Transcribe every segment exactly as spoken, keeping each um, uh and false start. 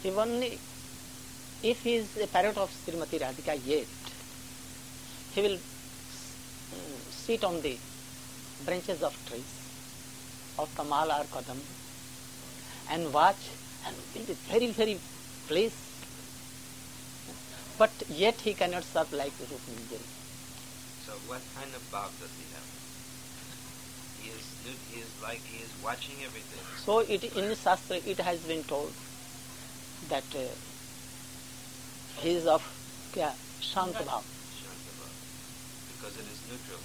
He only, if he is a parrot of Srimati Radhika yet, he will uh, sit on the branches of trees of Tamal or Kadam and watch and will be very, very pleased. But yet he cannot serve like Rukmini Devi. So what kind of bhav does he have? He is, he is like he is watching everything. So it, in Shastra it has been told that uh, he is of kya, Shant Bhav. Because it is neutral.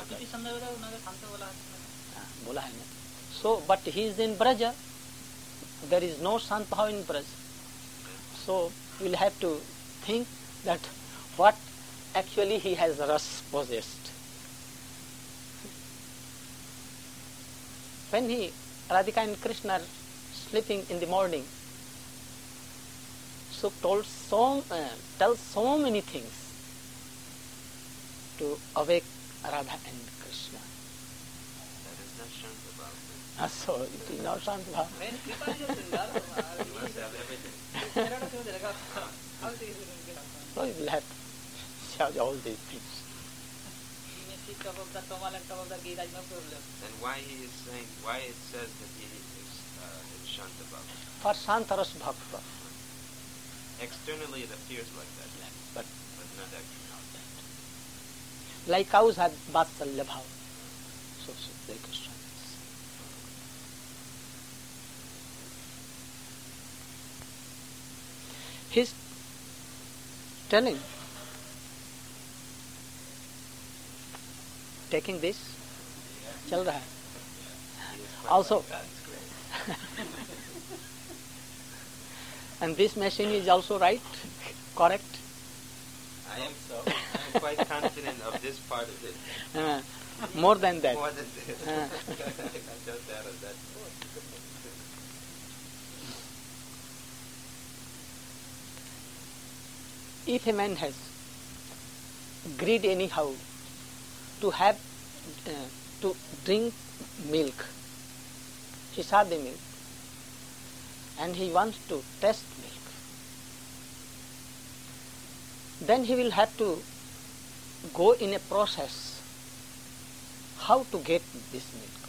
बोला है ना. So, but he is in Braja. There is no Sant Bhav in Braja. So, we will have to think that what actually he has ras possessed. When he, Radhika and Krishna are sleeping in the morning, so told so, uh, tells so many things to awake Radha and Krishna. That is not Shanta Bhav. Ah, so it is not Shanta Bhav. You must have everything. So you will have to charge all these things. And why he is saying, why it says that he is uh, in Shanta Bhav? For Shantaras Bhakta. Externally it appears like that, But but not actually. like cows have Vatsalya Bhav. So, so they Krishna is. He's telling, taking this, chal raha hai. Also, and this machine is also right, correct. I am so. I am quite confident of this part of it. Uh, more than that. More than this. Uh. I just added that. If a man has greed anyhow to have, uh, to drink milk, he saw the milk, and he wants to taste milk, then he will have to go in a process how to get this milk.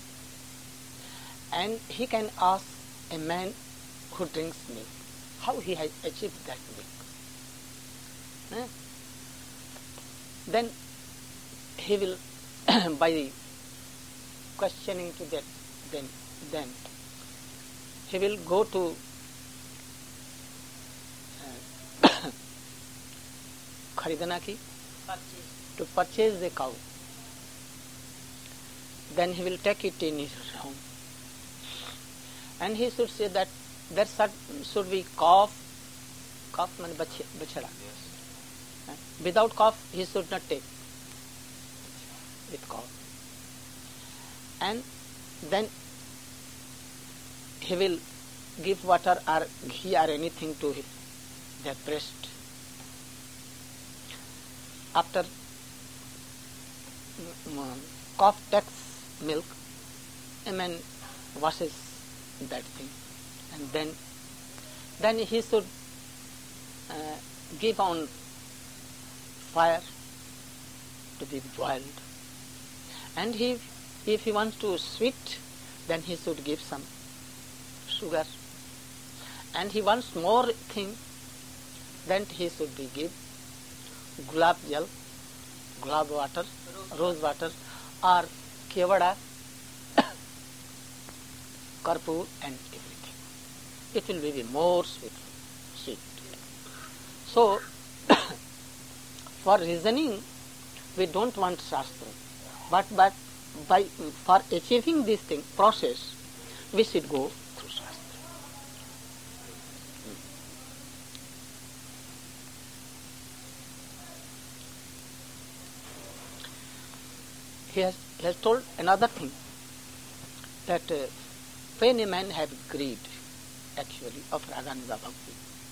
And he can ask a man who drinks milk how he has achieved that milk. Eh? Then he will, by questioning to that, then, then he will go to uh, Kharidana ki, to purchase the cow. Then he will take it in his home. And he should say that there should be calf, calf means bachara. Without calf, he should not take with calf. And then he will give water or ghee or anything to their breast. After um, calf takes milk, a man washes that thing, and then then he should uh, give on fire to be boiled. And he, if he wants to sweet, then he should give some sugar. And he wants more thing, then he should be give gulab jal, gulab water, rose water, or kevada, karpur and everything. It will be more sweet. sweet. So, for reasoning, we don't want Shastra. But, but by, for achieving this thing, process, we should go through Shastra. He has, he has told another thing, that uh, when a man have greed, actually, of Raganuga Bhakti,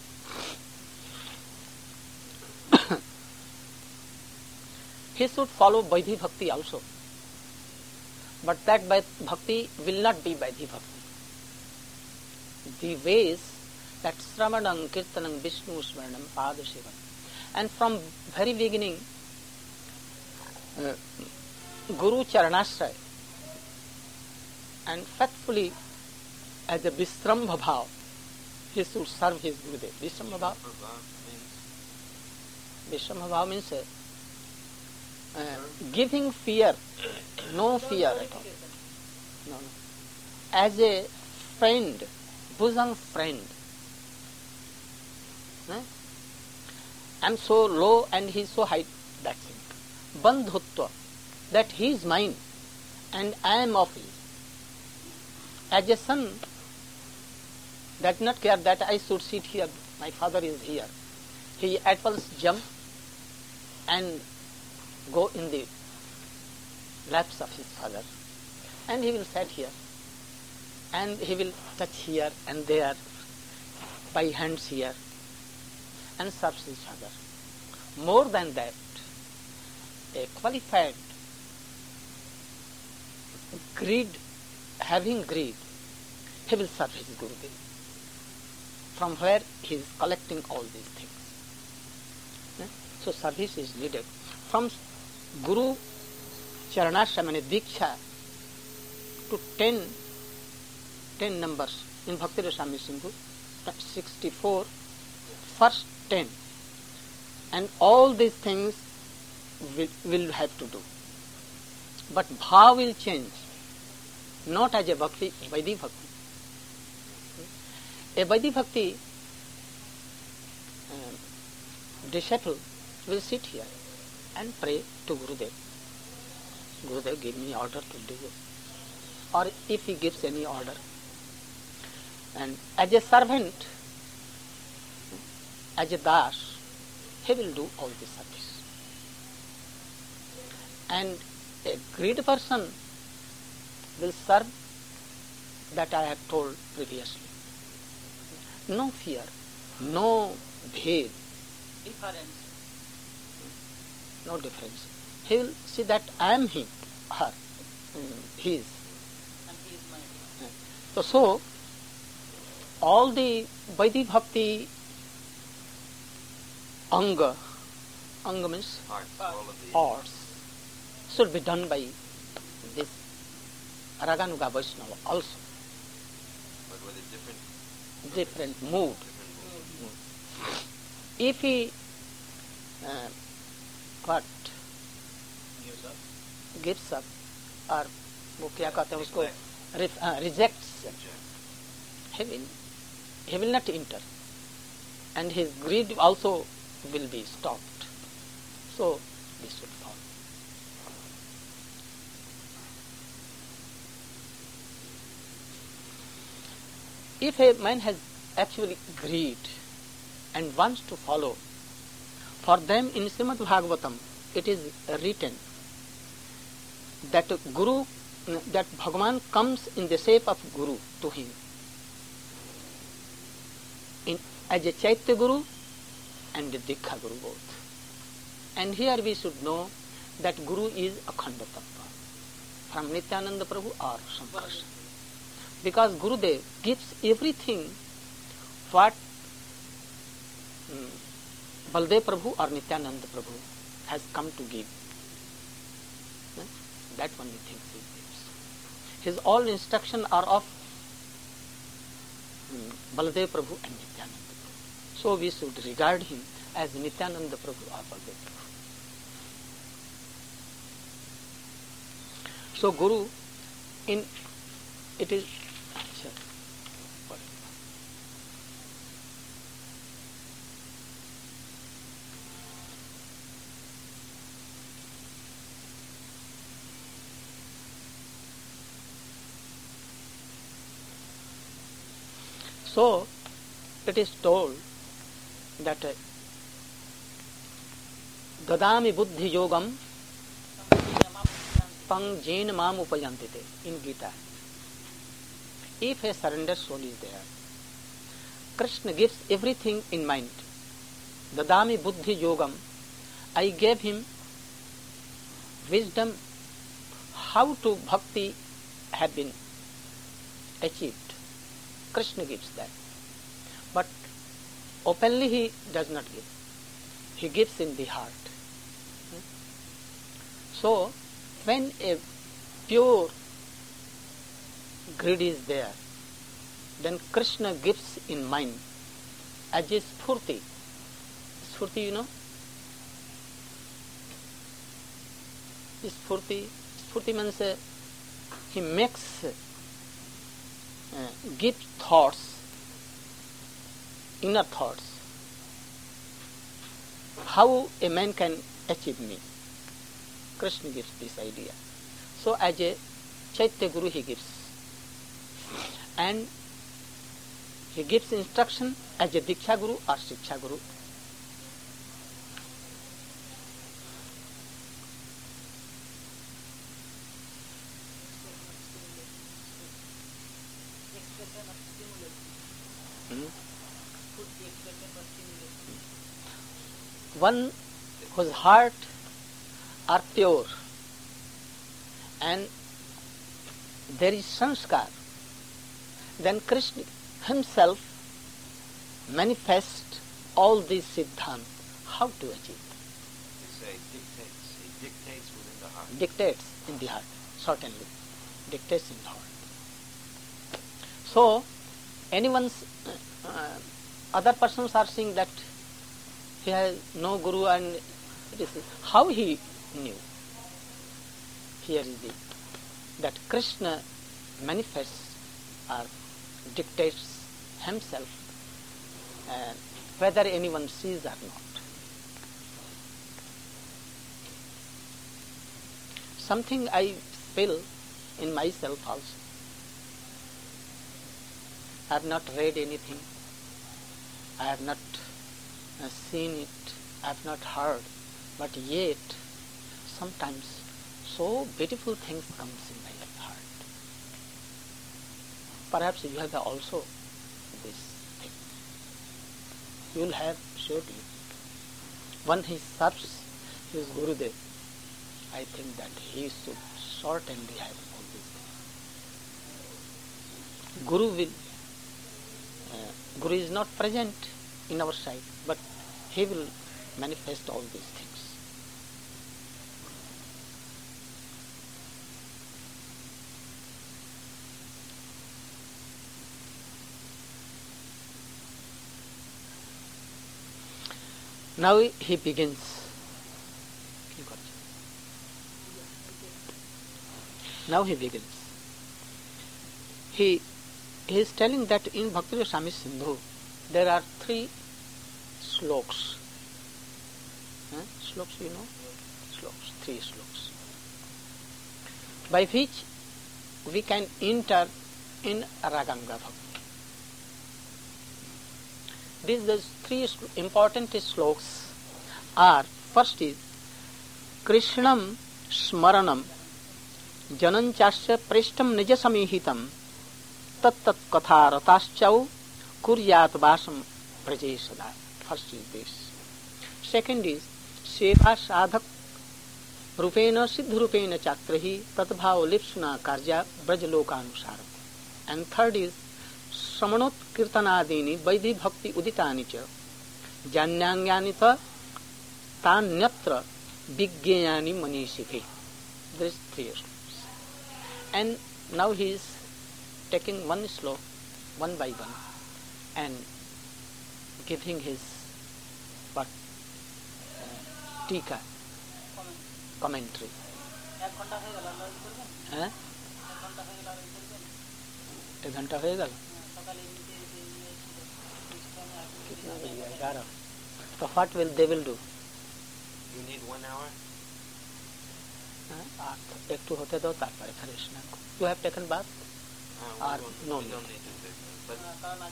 he should follow Vaidhi Bhakti also. But that Bhakti will not be Vaidhi Bhakti. The ways that Sravanam, Kirtanam, Vishnu Smaranam, Pada Shivam. And from very beginning, uh, Guru Charanashraya, and faithfully as a Vishrambha Bhav, he should serve his Gurudev. Vishrambha Bhav? Vishrambha Bhav means uh, uh, giving fear, no fear at all. No, no. As a friend, bosom friend. Eh? I am so low and he is so high, that's it. Bandhutva, that he is mine and I am of his. As a son, does not care that I should sit here, my father is here. He at once jump and go in the laps of his father, and he will sit here, and he will touch here and there, by hands here, and serves each other. More than that, a qualified greed, having greed, he will serve his Gurudev, from where he is collecting all these things. So service is needed. From Guru Charanashraya, Diksha, to ten, ten numbers in Bhakti Rasamrita Sindhu, sixty-four, first ten. And all these things will, will have to do. But bhav will change, not as a bhakti, Vaidhi Bhakti. A Vaidhi Bhakti uh, disciple will sit here and pray to Gurudev. Gurudev, give me order to do it. Or if he gives any order. And as a servant, as a das, he will do all the service. And a great person will serve that I have told previously. No fear, no bhed, Difference. no difference. He will see that I am he, her, mm, his. And he is mine. So, so all the Vaidhi Bhakti anga, anga means Parts, all of the parts, should be done by this Raganuga Vaishnava also. but with a different, Different mood. different mood. If he uh, what Gives up. gives up or वो क्या कहते हैं उसको Neglect. uh, rejects, Reject. he will he will not enter, and his greed also will be stopped. So this should follow. If a man has actually greed and wants to follow, for them in Srimad Bhagavatam it is written that Guru, that Bhagavan comes in the shape of Guru to him, in, as a Chaitya Guru and a Dikha Guru both. And here we should know that Guru is Akhanda Tattva, from Nityananda Prabhu or Sankarshan. Because Gurudev gives everything what um, Baldev Prabhu or Nityananda Prabhu has come to give. Eh? That only things he gives. His all instructions are of um, Baldev Prabhu and Nityananda Prabhu. So we should regard him as Nityananda Prabhu or Baldev Prabhu. So Guru, in it is So, it is told that uh, Dadami Buddhi Yogam Pang Jain Mam Upayantite in Gita. If a surrendered soul is there, Krishna gives everything in mind. Dadami Buddhi Yogam, I gave him wisdom how to bhakti have been achieved. Krishna gives that. but openly he does not give. He gives in the heart. So, when a pure greed is there, then Krishna gives in mind as a spurti. Spurti, you know? Spurti, spurti means uh, he makes, uh, gives thoughts, inner thoughts, how a man can achieve me. Krishna gives this idea. So as a Chaitya Guru he gives. And he gives instruction as a Diksha Guru or Shiksha Guru. Hmm? One whose heart are pure and there is sanskar, then Krishna himself manifests all these siddhant. How to achieve? They say dictates. He dictates within the heart. Dictates in the heart, certainly. Dictates in the heart. So, anyone's, uh, uh, other persons are saying that he has no guru and it is how he knew. Here is the, that Krishna manifests or dictates himself uh, whether anyone sees or not. Something I feel in myself also. I have not read anything. I have not uh, seen it. I have not heard. But yet, sometimes so beautiful things comes in my heart. Perhaps you have also this thing. You will have surely. When he serves his Gurudev, I think that he should certainly have all these things. Guru will, uh, Guru is not present in our sight, but he will manifest all these things. Now he begins. Now he begins. He, he is telling that in Bhakti Rasamrita Sindhu there are three sloks. Huh? Sloks, you know? Sloks, three sloks. By which we can enter in Raganga Bhakti. These those three important sloks are, first is Krishnam Smaranam Jananchasya Preshtam Nija Samihitam Tat Tat Katha Rataschav Kuryat Vasam Prajesada. First is this. Second is Seva Sadhak Rupena Siddhurupena Chakrahi Tatbhav Lipsuna Karja Brajalokanusaram. And third is Samanot Kirtanadini Vaidhi Bhakti Uditani Cha Janyanyani Ta Tanyatra Vigyayani Manishikhi. There is three slokas. And now he is taking one slok, one by one, and giving his what uh, tika commentary. Huh? एक घंटा हो गया कितना बज गया ग्यारह तो what will they will do? You need one hour? एक तो होते दो तारपरे खरे स्नान को. You have taken bath? Uh, Or we don't, no we need? don't need to take that. But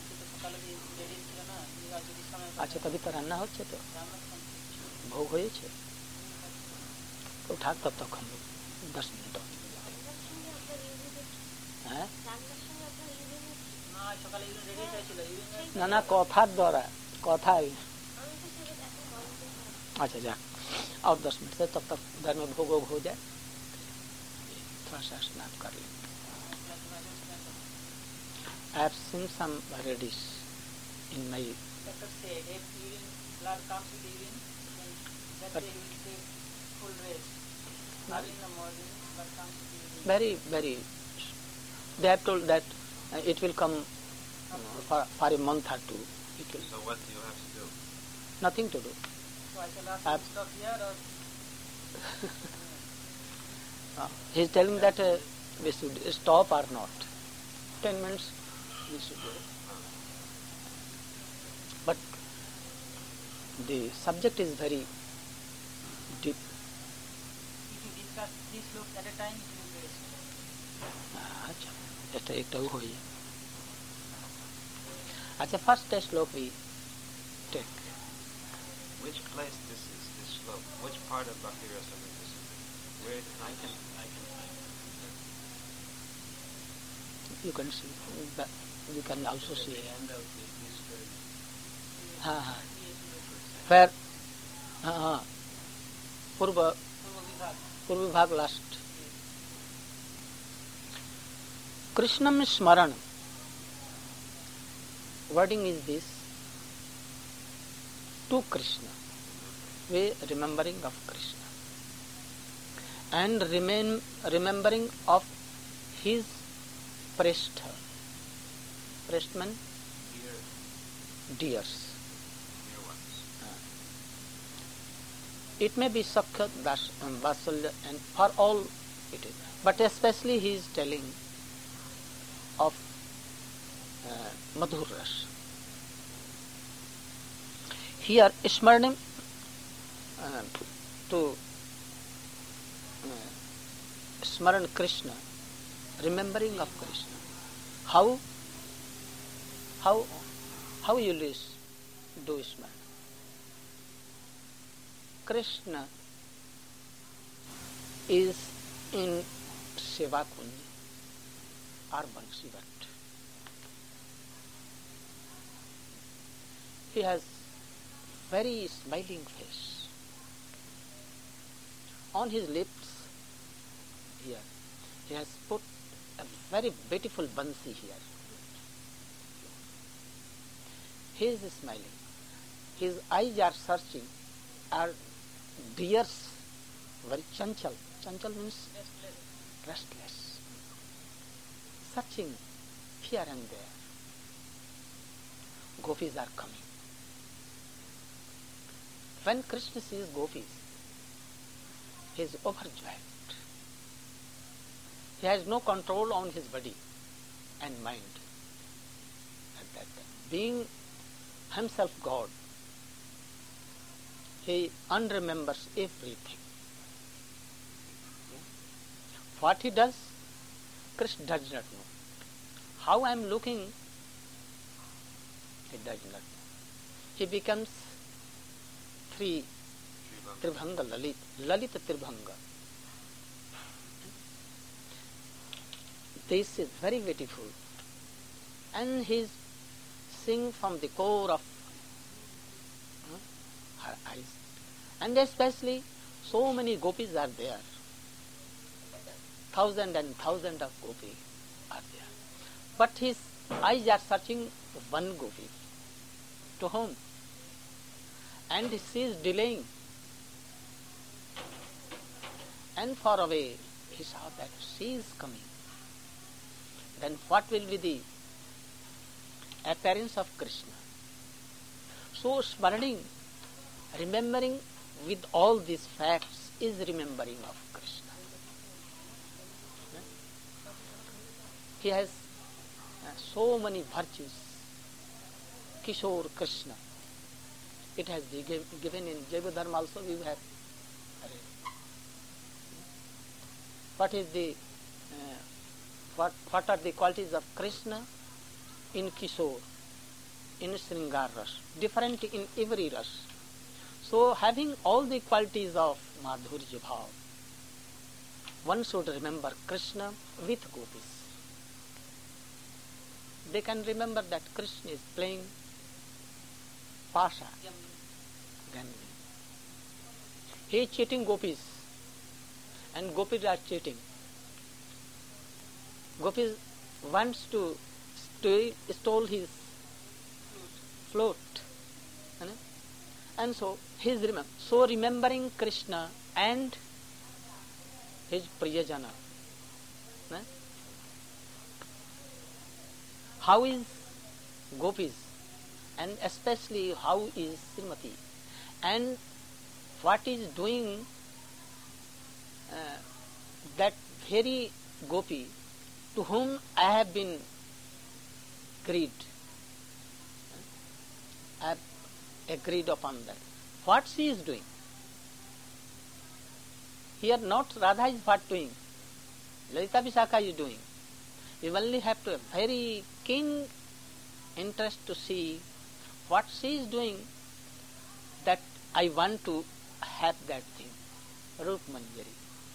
अच्छा तभी तो रान्ना होच्छे तो भोग होয়েছে तो ठाक तब तक हम लोग दस मिनट और हैं ना ना कथा द्वारा कथा अच्छा जा और दस मिनट से तब तक घर में भोग वोग हो जाए थोड़ा सा स्नान कर लें. I have seen some ladies in my. Doctor said if urine blood comes with urine, then that But- day we will take full rest. Early in the morning, blood comes with urine. Very, very. They have told that uh, it will come uh, for, for a month or two. It will So what do you have to do? nothing to do. So I shall ask Uh, him to stop here or Uh, he is telling that uh, we should stop or not. Ten minutes we should do. But the subject is very deep. if you discuss this look at a time, it will rest. अच्छा ऐसा एक तो हो ही है. अच्छा first श्लोक we take. Which place this is, this slope? Which part of Bhakti Rasamrita is it? Where I can, I can find You can see. But you can also see. end of the Eastern. हाँ हाँ. Where हाँ हाँ पूर्व पूर्व विभाग. पूर्व विभाग last. कृष्णम स्मरण. Wording is this: to Krishna, we remembering of Krishna, and remain remembering of his prestha. Prestman, Dear, dears. dear ones. It may be Sakya, Das, um, Vasalya, and for all it is. But especially he is telling of uh, Madhur Ras. Here, Smarnim uh, to uh, Smaran Krishna, remembering of Krishna. How? How? How you list do Smaran? Krishna is in Seva Kunj or Bansivat. He has very smiling face. On his lips here, he has put a very beautiful bansi here. He is smiling. His eyes are searching, are deers, very chanchal. Chanchal means Restless. restless. Searching here and there. Gopis are coming. When Krishna sees gopis, he is overjoyed. He has no control on his body and mind. At that time. Being himself God, he unremembers everything. What he does, Krishna does not know. How I am looking, he does not know. He becomes three Tribhanga Lalit, Lalita Tribhanga. This is very beautiful. And he is sing from the core of uh, her eyes. And especially so many gopis are there. Thousand and thousand of gopis are there. But his eyes are searching one gopi. To whom? And she is delaying. And far away he saw that she is coming. Then what will be the appearance of Krishna? So smaraning, remembering with all these facts is remembering of Krishna. He has uh, so many virtues. Kishore Krishna. It has been giv- given in Jaiva also we have. What is the uh, what what are the qualities of Krishna in Kishore, in Sringar Ras, different in every Ras. So having all the qualities of Madhurya Bhav, one should remember Krishna with gopis. They can remember that Krishna is playing Pasha, gambling. He is cheating gopis, and gopis are cheating. Gopis wants to steal, stole his float. And so his remem- so remembering Krishna and his Priyajana. How is gopis, and especially how is Srimati, and what is doing uh, that very gopi to whom I have been agreed. I have agreed upon that. What she is doing. Here not Radha is what doing. Lalita Vishakha is doing. You only have to have very keen interest to see what she is doing, that I want to have that thing. Rup Manjari.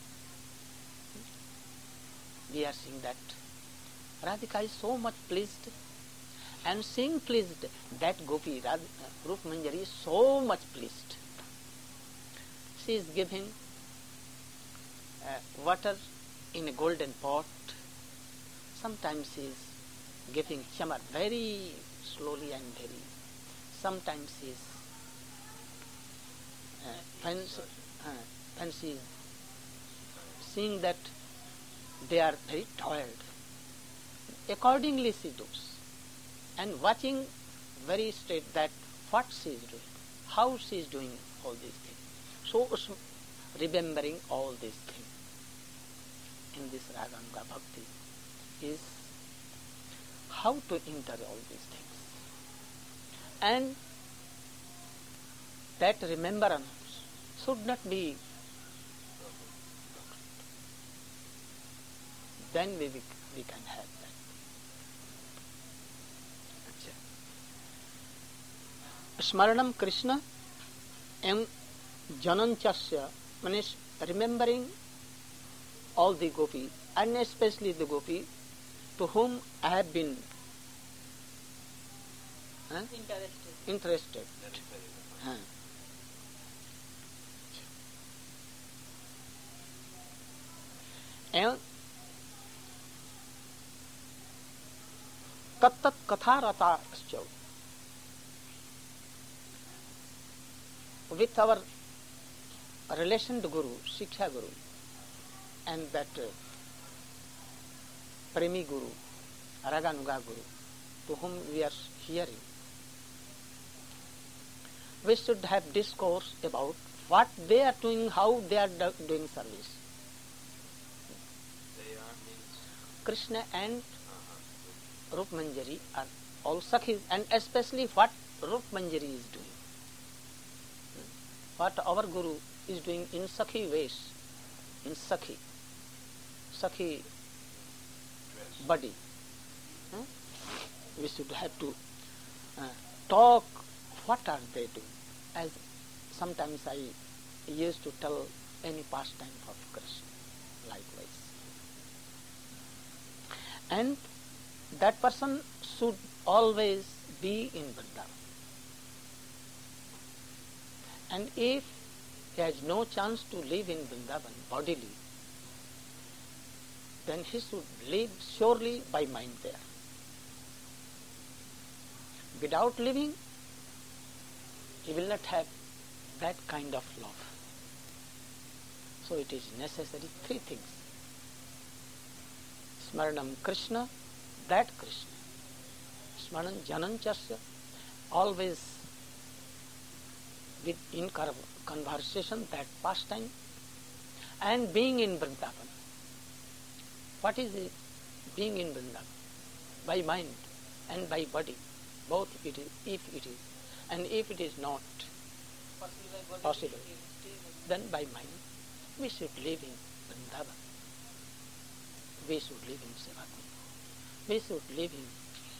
We are seeing that Radhika is so much pleased, and seeing pleased that gopi, Radh, uh, Rup Manjari is so much pleased. She is giving uh, water in a golden pot. Sometimes she is giving chamar very slowly and very. Sometimes she is uh, when, uh, when she is seeing that they are very tired, accordingly she does, and watching very straight that what she is doing, how she is doing all these things. So remembering all these things in this Raganuga Bhakti is how to enter all these things. And that remembrance should not be, then we, we can have that. Smaranam Krishna and Jananchasya, means remembering all the gopi, and especially the gopi to whom I have been huh, Interested. interested. Huh. And Tattat Katharata Aschav. With our relation to Guru, Shiksha Guru, and that uh, Premi Guru, Raganuga Guru, to whom we are hearing, we should have discourse about what they are doing, how they are do- doing service. They are means Krishna and uh-huh. Rup Manjari are all Sakhis, and especially what Rup Manjari is doing. What our Guru is doing in Sakhi ways, in Sakhi, Sakhi Dress. body. Hmm? We should have to uh, talk what are they doing. As sometimes I used to tell any pastime of Krishna, likewise. And that person should always be in Vrindavan. And if he has no chance to live in Vrindavan bodily, then he should live surely by mind there. Without living, he will not have that kind of love. So it is necessary three things. Smaranam Krishna, that Krishna. Smaran Jananchasya, always with in conversation, that pastime, and being in Vrindavan. What is it? Being in Vrindavan? By mind and by body, both it is, if it is. And if it is not Possible. possible, then by mind. We should live in Vrindavan. We should live in Sevakund. We should live in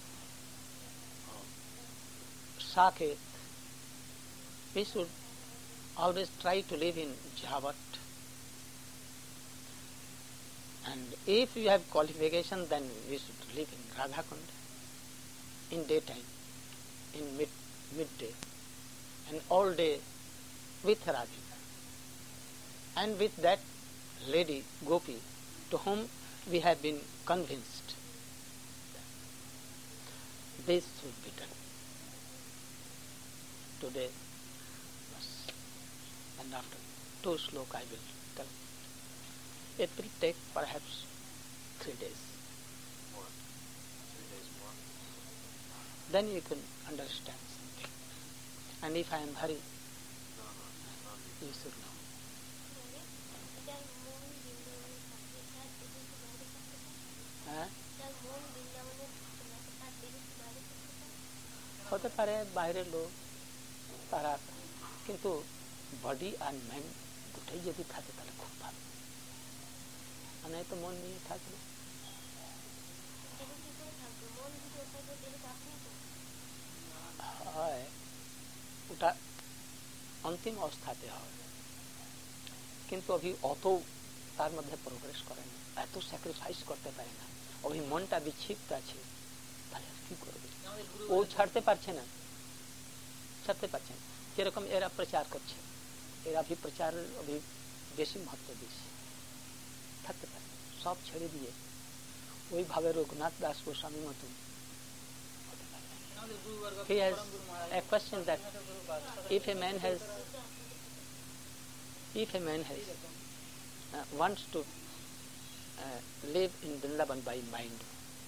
uh, Saket. We should always try to live in Jhavat. And if you have qualification, then we should live in Radhakund in daytime, in mid midday, and all day with Radhika. And with that lady, Gopi, to whom we have been convinced. This should be done. today. Bas. And after two slok I will tell. It will take perhaps three days. More. Three days more. Then you can understand something. And if I am hurry, No, no, no. you should know. হ্যাঁ হতে পারে বাইরের লোক তারা কিন্তু body আর mind দুটোই যদি থাকে তাহলে খুব ভালো মানে তো মন নিয়ে থাকবে হয় ওটা অন্তিম অবস্থাতে হয় কিন্তু অভি অত তার মধ্যে প্রোগ্রেস করে না এত স্যাক্রিফাইস করতে পারে না অভি মনটা বিক্ষিপ্ত আছে তাহলে কি করবে ও ছাড়তে পারছে না ছাড়তে পারছে না যেরকম এরা প্রচার করছে এরা ভি প্রচার অভি বেশি মহত্ব দিচ্ছে থাকতে পারে সব ছেড়ে দিয়ে ওইভাবে রঘুনাথ দাস গোস্বামী মতন হতে পারে He has a question that if a man has if a man has uh, wants to uh, live in Vrindavan by mind,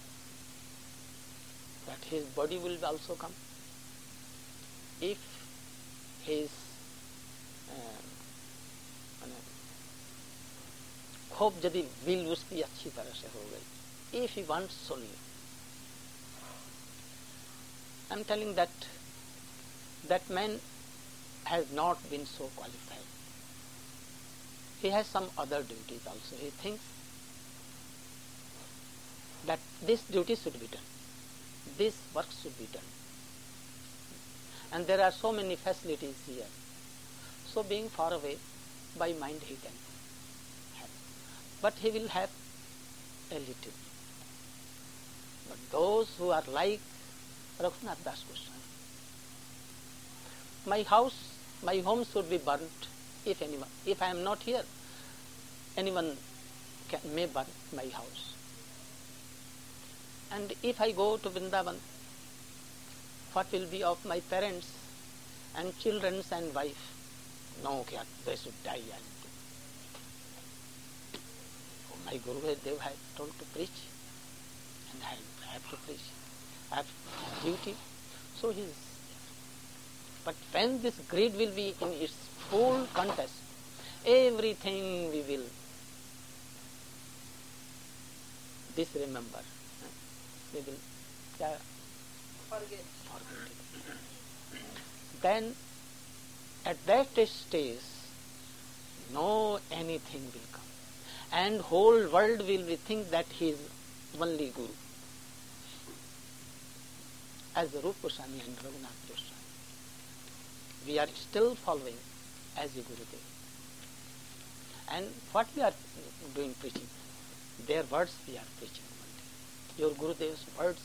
that his body will also come. If his uh, खूब यदि will उसकी अच्छी तरह से हो गई, if he wants solely, I am telling that that man has not been so qualified. He has some other duties also. He thinks that this duty should be done, this work should be done, and there are so many facilities here. So being far away, by mind he can have, but he will have a little. But those who are like Raghunath Das Goswami, my house, my home should be burnt if anyone, if I am not here, anyone can, may burn my house. And if I go to Vrindavan, what will be of my parents and children and wife? No, they should die. And oh, my Guru Dev had told to preach, and I have to preach. I have duty. So he is. But when this greed will be in its full contest, everything we will disremember. We will uh, Forget. forget it. Then at that stage, no anything will come. And whole world will be think that he is only Guru. As Rupa Goswami and Raghunath Goswami, we are still following as a Gurudev. And what we are doing preaching, their words we are preaching. Your Gurudev's words,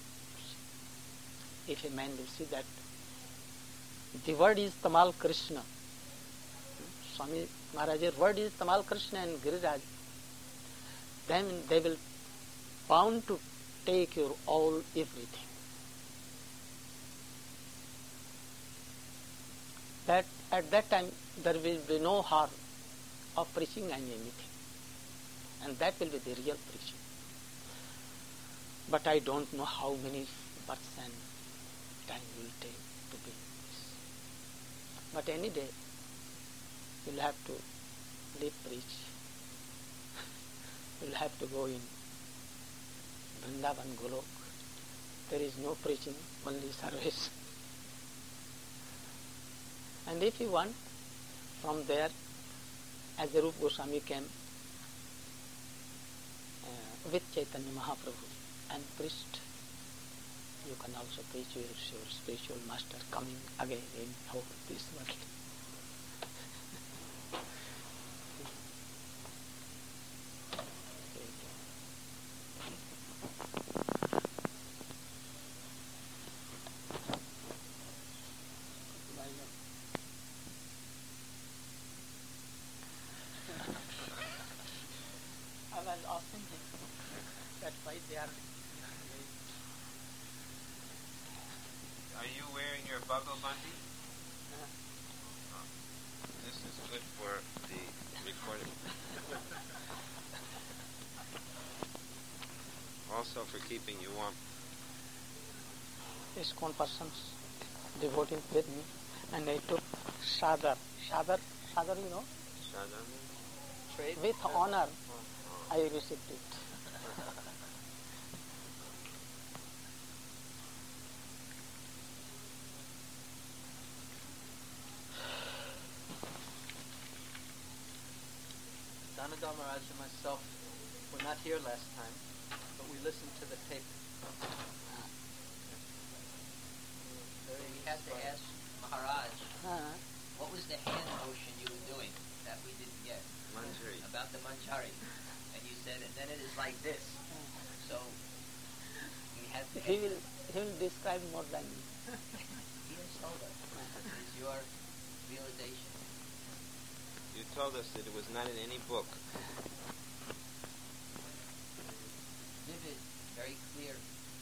if a man will see that the word is Tamal Krishna, Swami Maharaj's word is Tamal Krishna and Giriraj, then they will bound to take your all everything. That at that time there will be no harm of preaching and anything, and that will be the real preaching. But I don't know how many births and time will take to be this. But any day you'll have to live preach. You'll have to go in Vrindavan Golok. There is no preaching, only service. And if you want, from there, as the Rupa Goswami came uh, with Chaitanya Mahaprabhu and preached, you can also preach your, your spiritual master coming again in whole this world. I was asking him that why they are. Are you wearing your Bhagavati? This is good for the recording. Also for keeping you warm. ISKCON persons devoting with me, and I took sadar. Sadar, sadar, you know? Sadar means? Trade? With honor, Oh. I received it. Dhanadhar Maharaj and myself were not here last time, but we listened to the tape. So we had to ask Maharaj, Uh, what was the hand motion you were doing that we didn't get? Manjari. About the manjari. And you said, and then it is like this. So we had to he will he will describe more than me. He has told us. It is your realization. You told us that it was not in any book. Vivid, very clear.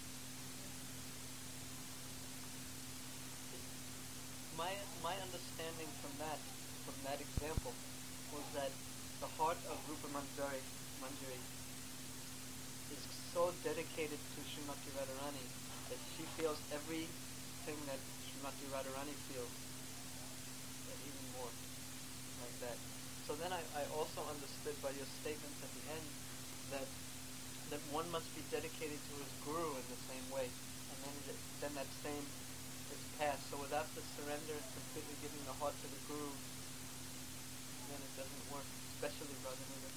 My my understanding from that, from that example, was that the heart of Rupa Manjari, Manjari is so dedicated to Srimati Radharani that she feels everything that Srimati Radharani feels, and even more, like that. So then I, I also understood by your statements at the end that that one must be dedicated to his guru in the same way, and then it, then that same is passed. So without the surrender, completely giving the heart to the guru, then it doesn't work, especially Radhanuga.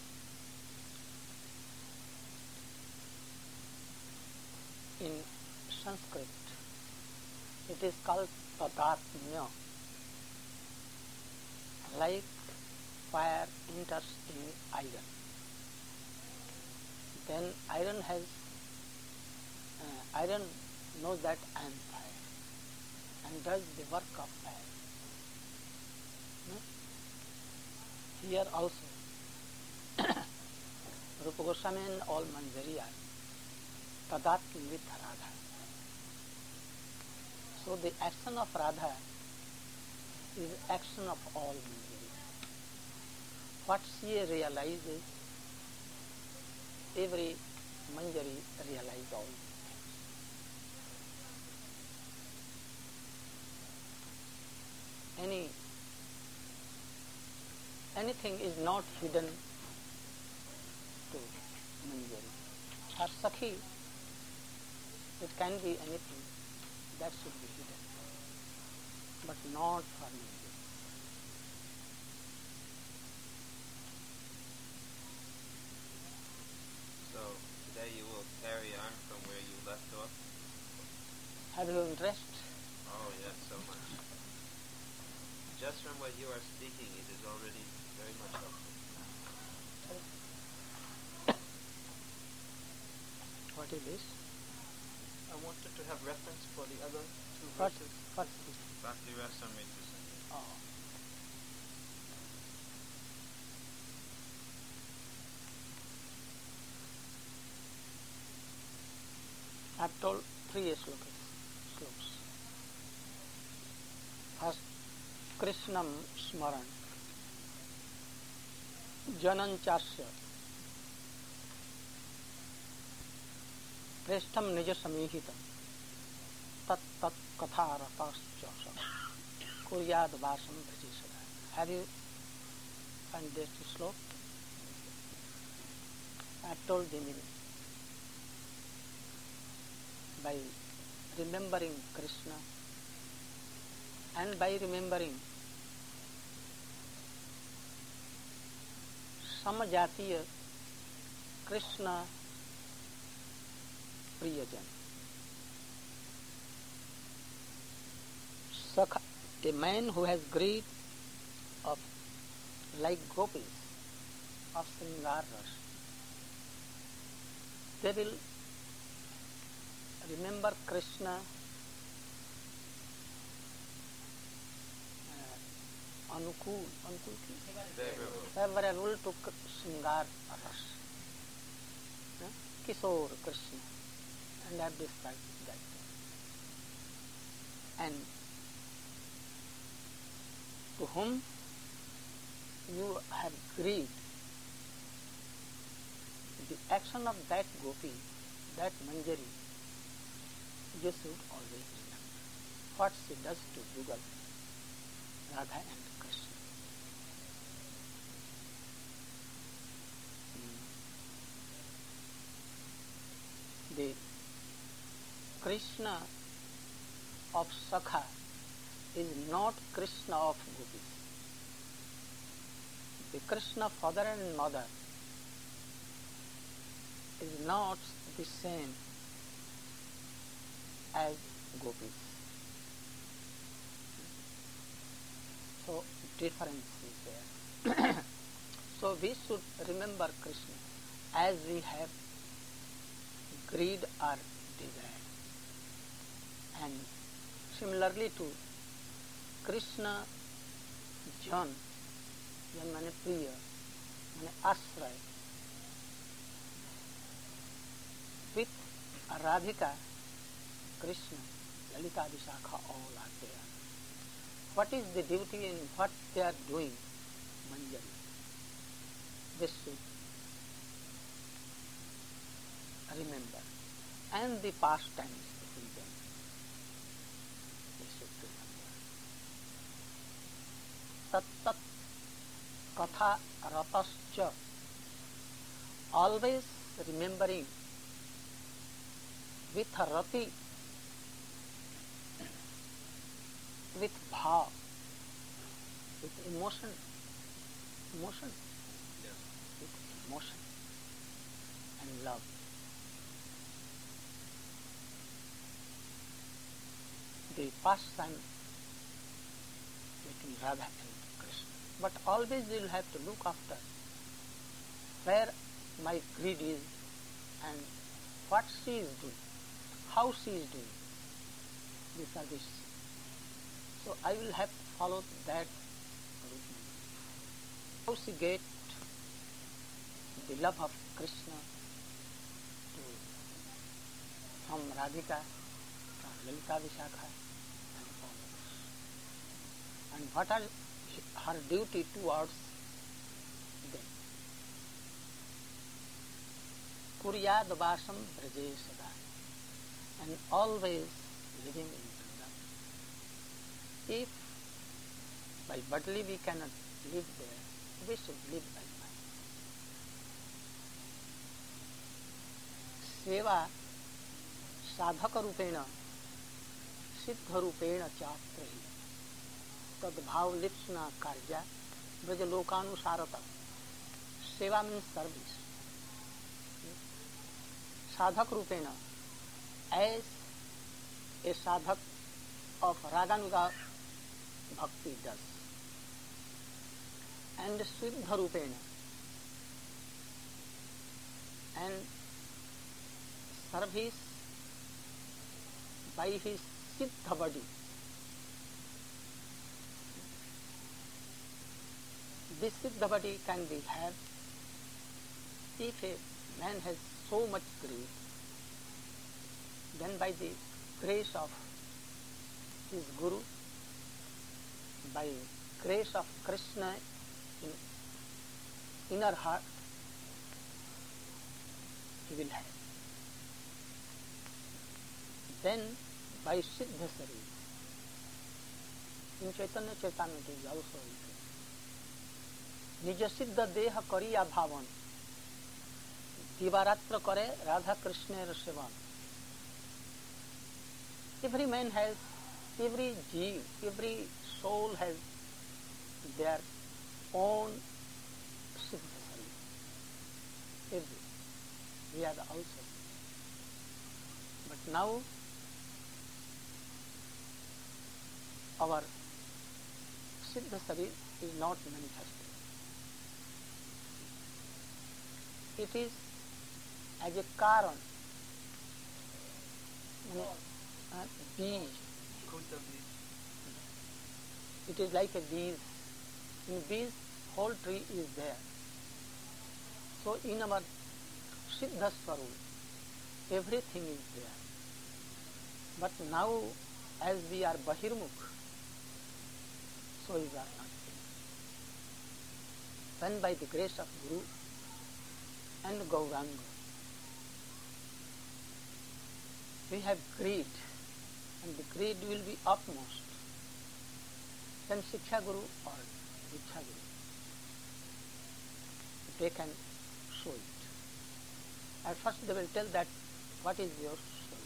In Sanskrit, it is called tadatmya. Like fire enters in iron, then iron has uh, iron knows that I am fire and does the work of fire. No? Here also, Rupa Goswami and all Manjari are tadatmya with Radha. So the action of Radha is action of all Manjari. What she realizes, every Manjari realizes all. Any anything is not hidden to Manjari. Her Sakhi, it can be anything that should be hidden, but not for Manjari. So today you will carry on from where you left off? Have you interest? Oh yes, so much. Just from what you are speaking, it is already very much helpful. What is this? I wanted to have reference for the other two What? verses. What is this? Bhakti Rasamrita Sindhu. Oh. I've told three slokas. slokas. First, Krishnam Smaran, Jananchasya, Preshtam Nija Samihitam, Tat Tat Katharatascha, Kuryad Vasam Bhajisada. Have you found this sloka? I've told the meaning. By remembering Krishna and by remembering Samajatiya Krishna Priyajan. Sakha, a man who has greed of like gopis of Sringar Ras, they will remember Krishna uh, Anukul, Anukul ki? Favorable. Favorable to K- Sringar Ras, no? Kishore Krishna, and I have described that. And to whom you have greed, the action of that gopi, that manjari, you should always remember what she does to Jugal, Radha and Krishna. Hmm. The Krishna of Sakha is not Krishna of gopis. The Krishna father and mother is not the same as gopis. So difference is there. So we should remember Krishna as we have greed or desire. And similarly to Krishna, Jan, Jan mane priya, mane asray. With Radhika, Krishna, Lalita Vishakha, all are there. What is the duty in what they are doing? Manjari. This should remember. And the pastimes between them. They should remember. Tat tat katha ratascha. Always remembering with rati, with bhav, with emotion, emotion, Yes. with emotion and love. The pastime between Radha and Krishna. But always you will have to look after where my greed is and what she is doing, how she is doing. These are this. So I will have to follow that routine. How she get the love of Krishna to, from Radhika, from Lalita Vishakha, and all others. And what are her duty towards them? Kuryad vasam braje sada, and always living in Vrindavan. If by bodily we cannot live there, we should live by mind. Seva sadhaka rupena, siddha rupena chatrahi, tadbhav lipsna karya, brajalokanusarata. Seva means service. Sadhak rupena, as a sadhak of Raganuga bhakti does. And siddha rupena, and service by his siddha body. This siddha body can be had if a man has so much greed, then by the grace of his Guru, by grace of Krishna in inner heart, he will have. Then by Siddha Sarira, in Chaitanya Chaitamrita is also written, Nija Siddha Deha Kariya Bhavan, Divaratra Kare Radha Krishna Sevan. Every man has, every jeev, every soul has their own Siddha Sarira. Every. We are also. But now our Siddha Sarira is not manifested. It is as a karan, uh, bij. It is like a bees. In bees, whole tree is there. So in our Siddha Swarup, everything is there. But now, as we are Bahirmukh, so is our not when by the grace of Guru and Gauranga we have greed, and the greed will be upmost, then Shiksha Guru or Diksha Guru, they can show it. At first they will tell that what is your soul.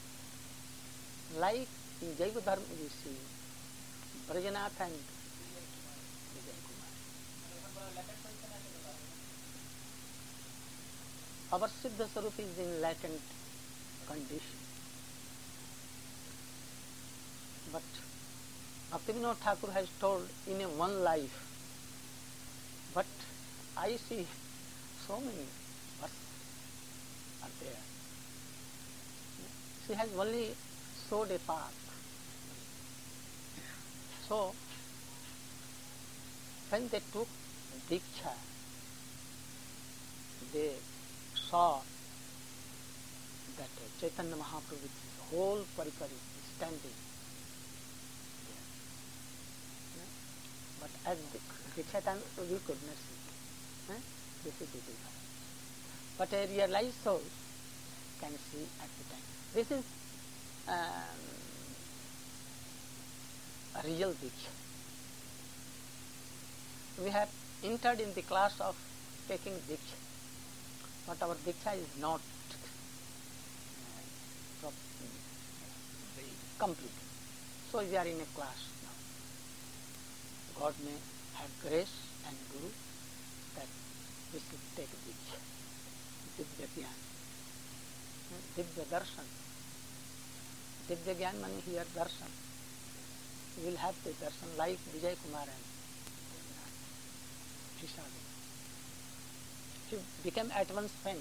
Like in Jaiva Dharma we see Brajanath and Vijay Kumar. Our Siddha Sarup is in latent condition. But Bhaktivinoda Thakur has told in a one life, but I see so many verses are there. She has only showed a path. So, when they took Diksha, they saw that Chaitanya Mahaprabhu with his whole periphery is standing there. But as Diksha time, we could not see. This is the difference. But a realized soul can see at the time. This is um, a real Diksha. We have entered in the class of taking Diksha, but our Diksha is not uh, complete. So we are in a class now. God may have grace and Guru that we should take Diksha. Divya Gyan. Divya Darshan. Divya Gyan means here Darshan. We will have the Darshan like Vijay Kumar and Prasad. He became at once fan.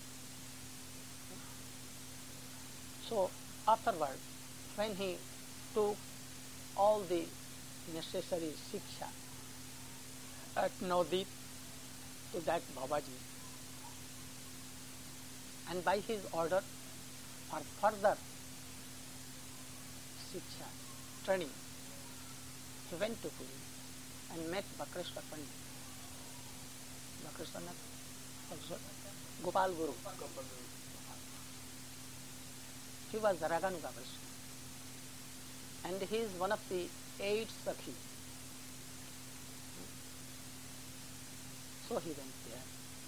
So afterward, when he took all the necessary Shiksha at Navadvip to that Babaji, and by his order for further Shiksha, training, he went to Puri and met Bakreshwar Pandit. Bakreshwar also Gopal Guru. He was the Raganuga Vaishnava. And he is one of the eight Sakhi. So he went there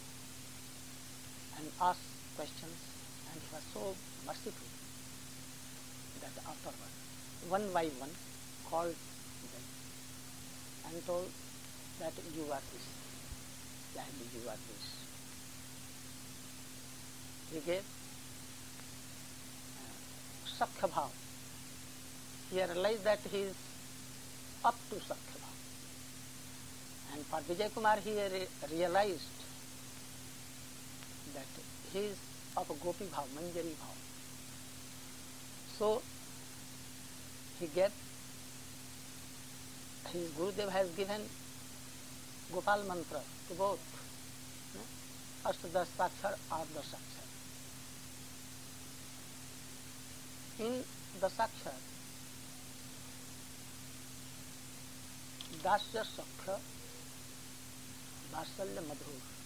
and asked questions, and he was so merciful that afterward, one by one, called them and told that you are this, and you are this. He gave uh, Sakhya Bhav. He realized that he is up to Sakhya Bhav. And for Vijay Kumar, he re- realized that he is of Gopi Bhav, Manjari Bhav. So, he gave, his Gurudev has given Gopal mantra to both, no? Ashtadas Sakshar or the Sakshar. In the Sakshar, Dasya Sakha, Vasalya Madhur.